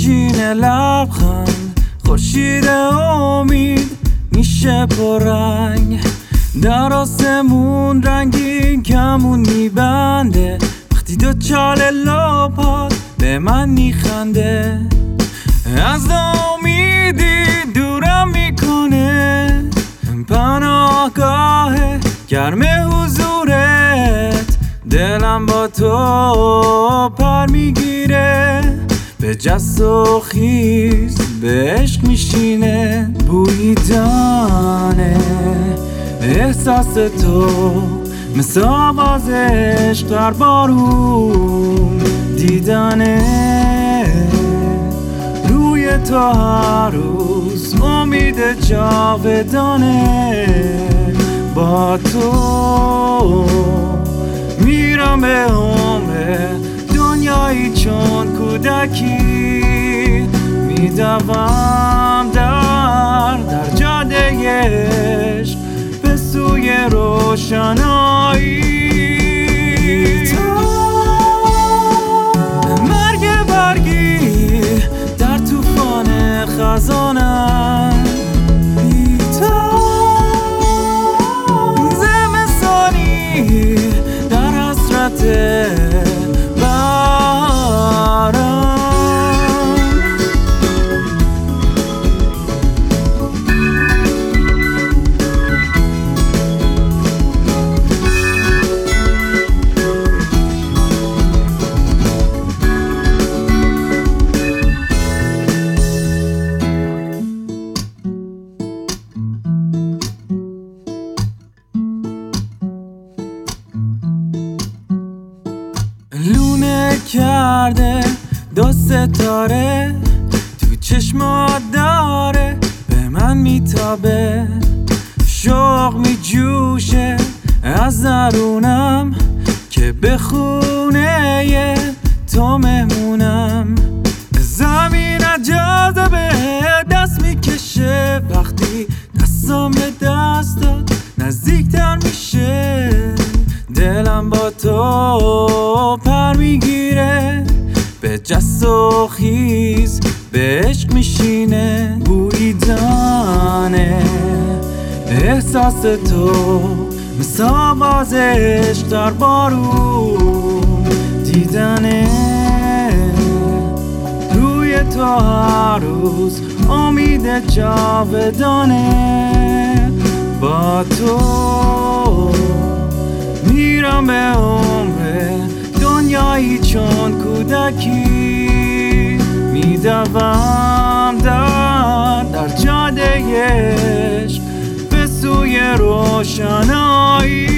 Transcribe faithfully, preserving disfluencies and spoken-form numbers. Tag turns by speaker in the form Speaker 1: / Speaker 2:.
Speaker 1: میشینه لبخند، خورشید امید میشه پررنگ. در آسمون رنگین کمون میبنده، وقتی دو چاله لپات به من میخنده. از امیدی دورم میکنه، پناهگاه گرم حضورت. دلم با تو پر میگیره، به جست و خیز به عشق میشینه. بوی دانه احساس تو مثل آواز عشق در بارون. دیدنه روی تو هر روز امید جاودانه. با تو میرم به عمر دنیایی چون کودکی. میدوم در در جاده عشق به سوی روشنایی. مرگ برگی در طوفان خزانم، زمستانی در حسرت لونه کرده دو ستاره تو چشمات داره به من میتابه. شوق میجوشه از درونم که به خونه تو مهمونم. زمین جاذبه دست میکشه، وقتی دستم به دستات نزدیکتر میشه. دلم با تو پر میگیره، به جست و خیز به عشق میشینه. بوی دانه احساس تو مثل آواز عشق در بارون. دیدنه روی تو هر روز امید جاودانه. با تو میرم به عمر دنیایی چون کودکی. میدوم در در جاده عشق به سوی روشنایی.